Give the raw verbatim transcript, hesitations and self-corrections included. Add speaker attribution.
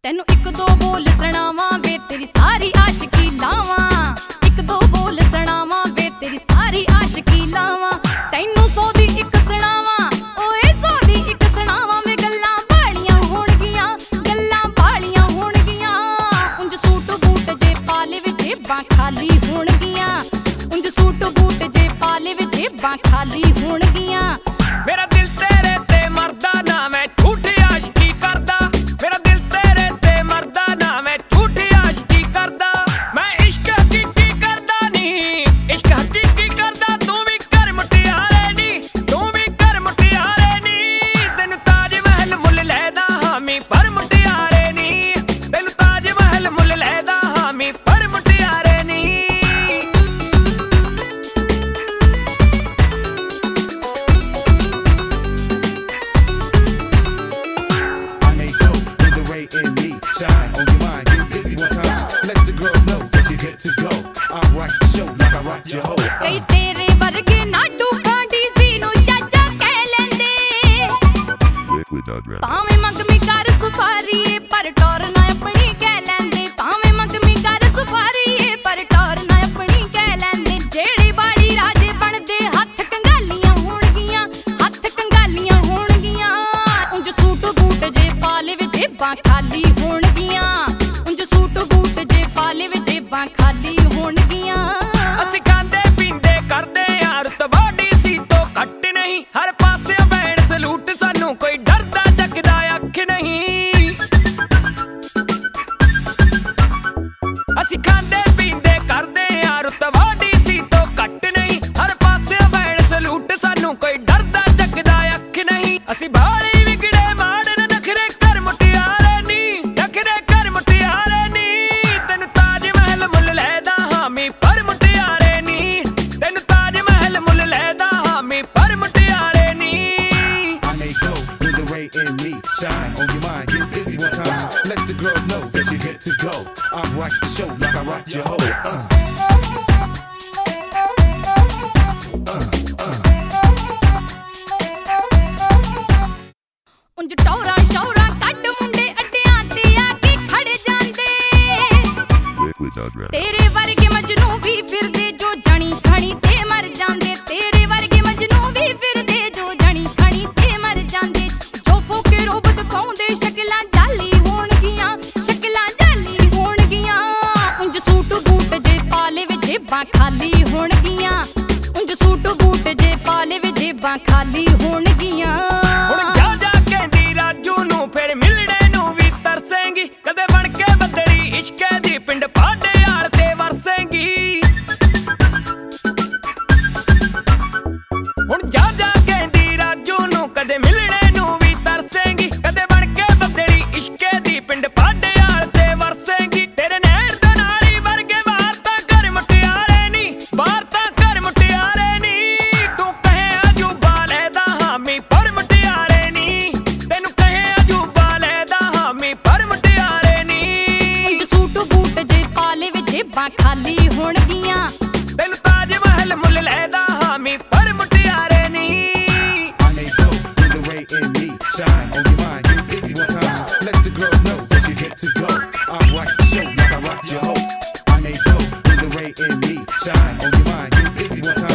Speaker 1: ਤੈਨੂੰ ਇੱਕ ਦੋ ਬੋਲ ਸੁਣਾਵਾਂ ਵੇ ਤੇਰੀ ਸਾਰੀ ਆਸ਼ਕੀ ਲਾਵਾਂ। ਇੱਕ ਦੋ ਬੋਲ ਸੁਣਾਵਾਂ ਵੇ ਤੇਰੀ ਸਾਰੀ ਆਸ਼ਕੀ ਲਾਵਾਂ। ਤੈਨੂੰ ਸੌ ਦੀ ਇੱਕ ਸੁਣਾਵਾਂ ਓਏ ਸੌ ਦੀ ਇੱਕ ਸੁਣਾਵਾਂ ਵੇ ਗੱਲਾਂ ਬਾਲੀਆਂ ਹੋਣਗੀਆਂ ਗੱਲਾਂ ਬਾਲੀਆਂ ਹੋਣਗੀਆਂ। ਉਂਝ ਸੂਟ ਬੂਟ ਜੇ ਪਾਲੇ ਵੇ ਜੇਬਾਂ ਖਾਲੀ ਹੋਣਗੀਆਂ। ਉਂਝ ਸੂਟ ਬੂਟ ਜੇ ਪਾਲੇ ਵੇ ਜੇਬਾਂ ਖਾਲੀ ਹੋਣਗੀਆਂ।
Speaker 2: ਮੇਰਾ ਦਿਲ ਤੇਰੇ ਤੇ ਮਰਦਾ ਨਾ ਮੈਂ ਝੂਠੀ ਆਸ਼ਕੀ ਕਰਦਾ। ਮੇਰਾ ਦਿਲ ਤੇਰੇ ਤੇ ਮਰਦਾ ਨਾ ਮੈਂ ਝੂਠੀ ਆਸ਼ਕੀ ਕਰਦਾ। ਮੈਂ ਇਸ਼ਕ ਹਕੀਕੀ ਕਰਦਾ ਨੀ ਇਸ਼ਕ ਹਕੀਕੀ ਕਰਦਾ। ਤੂੰ ਵੀ ਕਰ ਮੁਟਿਆਰੇ ਨੀ ਤੂੰ ਵੀ ਕਰ ਮੁਟਿਆਰੇ ਨੀ। ਤੈਨੂੰ ਤਾਜ ਮਹਿਲ ਮੁੱਲ ਲੈਦਾ ਹਾਮੀ ਪਰ ਮੁਟਿਆਰੇ ਨੀ। ਤੈਨੂੰ ਤਾਜ ਮਹਿਲ ਮੁੱਲ ਲੈਦਾ ਹਾਮੀ ਪਰ ਮੁਟਿਆਰੇ ਨੀ।
Speaker 3: In me, shine on your mind, get busy one time. Let the girls know that you're good to go. I rock the show like I rock your hoe.
Speaker 1: ਕਈ ਤੇਰੇ ਵਰਗੇ ਨਾਡੂ ਕਾਂਡੀ ਸੀ ਨੂੰ ਚਾਚਾ ਕਹਿ ਲੈਂਦੇ। ਭਾਵੇਂ ਮੰਗਮੀ ਕਰ ਸੁਪਾਰੀ ਏ ਪਰ ਟੋਰ ਨਾ ਆਪਣੀ ਕਹਿ ਲੈਂਦੇ। ਭਾਵੇਂ ਮੰਗਮੀ ਕਰ ਸੁਪਾਰੀ ਏ ਪਰ ਟੋਰ ਨਾ ਆਪਣੀ ਕਹਿ ਲੈਂਦੇ। ਜਿਹੜੀ ਬਾਲੀ ਰਾਜੇ ਬਣਦੇ ਹੱਥ ਕੰਗਾਲੀਆਂ ਹੋਣਗੀਆਂ ਹੱਥ ਕੰਗਾਲੀਆਂ ਹੋਣਗੀਆਂ। ਉਂਝ ਸੂਟ ਬੂਟ ਜੇ ਪਾਲੇ ਵੇ ਜੇਬਾਂ ਖਾਲੀ ਹੋਣਗੀਆਂ। ਉਂਝ ਸੂਟ ਬੂਟ ਜੇ ਪਾਲੇ ਵੇ ਜੇਬਾਂ ਖਾਲੀ ਹੋਣਗੀਆਂ।
Speaker 2: ਅਸੀਂ ਖਾਂਦੇ ਪੀਂਦੇ ਕਰਦੇ ਆ ਰੁਤਬਾ ਡੀਸੀ ਤੋਂ ਘੱਟ ਨਹੀਂ। ਹਰ ਪਾਸੇ ਬੈਣ ਸਲੂਟ ਸਾਨੂੰ ਕੋਈ ਡਰਦਾ ਚੱਕਦਾ ਅੱਖ ਨਹੀਂ। ਅਸੀਂ ਖਾਂਦੇ ਪੀਂਦੇ ਕਰਦੇ ਆ ਰੁਤਬਾ ਡੀਸੀ ਤੋਂ ਘੱਟ ਨਹੀਂ। ਹਰ ਪਾਸੇ ਬੈਣ ਸਲੂਟ ਸਾਨੂੰ ਕੋਈ ਡਰਦਾ ਚੱਕਦਾ ਅੱਖ ਨਹੀਂ। ਅਸੀਂ ਬਾਲੀ ਵਿਗੜੇ ਮਾੜਨ ਨਖਰੇ ਕਰ ਮੁਟਿਆਰੇ ਨੀ ਨਖਰੇ ਕਰ ਮੁਟਿਆਰੇ ਨੀ। ਤੈਨੂੰ ਤਾਜ ਮਹਿਲ ਮੁੱਲ ਲੈਦਾ ਹਾਮੀ ਪਰ ਮੁਟਿਆਰੇ ਨੀ। ਤੈਨੂੰ ਤਾਜ ਮਹਿਲ ਮੁੱਲ ਲੈਦਾ ਹਾਮੀ ਪਰ ਮੁਟਿਆਰੇ ਨੀ।
Speaker 3: I may go with the ray in me, shine on your mind, get busy one time. Let the girls know that you're good to go. I rock the show like I rock your hoe. Uh.
Speaker 1: ਉਂਝ ਟੌਰਾਂ ਸ਼ੌਰਾਂ ਕੱਢ ਮੁੰਡੇ ਅੱਡਿਆਂ ਤੇ ਆ ਕੇ ਖੜ ਜਾਂਦੇ। ਤੇਰੇ ਵਰਗੇ ਮਜਨੂ ਵੀ ਫਿਰਦੇ ਜੋ ਜਣੀ ਖਣੀ ਤੇ ਮਰ ਜਾਂਦੇ। ਤੇਰੇ ਵਰਗੇ ਮਜਨੂ ਵੀ ਫਿਰਦੇ ਜੋ ਜਣੀ ਖਣੀ ਤੇ ਮਰ ਜਾਂਦੇ। ਜੋ ਫੋਕੇ ਰੋਬ ਦਿਖਾਉਂਦੇ ਸ਼ਕਲਾਂ ਜਾਲੀ ਹੋਣਗੀਆਂ ਸ਼ਕਲਾਂ ਜਾਲੀ ਹੋਣਗੀਆਂ। ਉਂਝ ਸੂਟ ਬੂਟ ਜੇ ਪਾਲੇ ਵੇ ਜੇਬਾਂ ਖਾਲੀ ਹੋਣਗੀਆਂ। ਉਂਝ ਸੂਟ ਬੂਟ ਜੇ ਪਾਲੇ ਵੇ ਜੇਬਾਂ ਖਾਲੀ ਹੋਣਗੀਆਂ।
Speaker 2: ਹੁਣ ਜਾ ਜਾ ਕਹਿੰਦੀ ਰਾਜੂ ਨੂੰ ਫਿਰ ਮਿਲਣੇ ਨੂੰ ਵੀ ਤਰਸੇਂਗੀ। ਕਦੇ ਬਣ ਕੇ ਬੱਦੜੀ ਇਸ਼ਕੇ ਦੀ ਪਿੰਡ ਪਾਡੇ ਆਲ ਤੇ ਵਰਸੇਂਗੀ। ਹੁਣ ਜਾ ਜਾ ਕਹਿੰਦੀ ਰਾਜੂ ਨੂੰ ਕਦੇ ਮਿਲਣੇ ਨੂੰ ਵੀ ਤਰਸੇਂਗੀ। ਕਦੇ ਬਣ ਕੇ ਬੱਦੜੀ ਇਸ਼ਕੇ ਦੀ ਪਿੰਡ ਪਾਡੇ ਆਲ ਤੇ ਵਰਸੇਂਗੀ। ਤੇਰੇ ਨੈਣ ਦਾ ਨਾਲੀ ਵਰਗੇ ਬਾਹਰ ਤਾਂ ਕਰ ਮੁਟਿਆਰੇ ਨੀ ਬਾਹਰ ਤਾਂ ਕਰ ਮੁਟਿਆਰੇ ਨੀ। ਤੂੰ ਕਹੇ ਅਜੂਬਾ ਲੈਦਾ ਹਾਮੀ ਪਰ ਮੁਟਿਆਰੇ ਨੀ। ਤੈਨੂੰ ਕਹੇ ਅਜੂਬਾ ਲੈਦਾ ਹਾਮੀ ਪਰ ਮੁਟਿਆਰੇ ਨੀ।
Speaker 1: ਉਂਝ ਸੂਟ ਬੂਟ ਜੇ ਪਾਲੇ ਵੇ ਜੇਬਾਂ ਖਾਲੀ ਹੋਣਗੀਆਂ।
Speaker 2: ਤੈਨੂੰ ਤਾਜ ਮਹਿਲ ਮੁੱਲ ਲੈਦਾ ਹਾਮੀ ਪਰ ਮੁਟਿਆਰੇ ਨੀ।
Speaker 3: I may go with the ray in me, shine on your mind, get busy one time. Let the girls know that you're good to go. I rock the show like I rock your hoe. I may go with the ray in me, shine on your mind, get busy one time.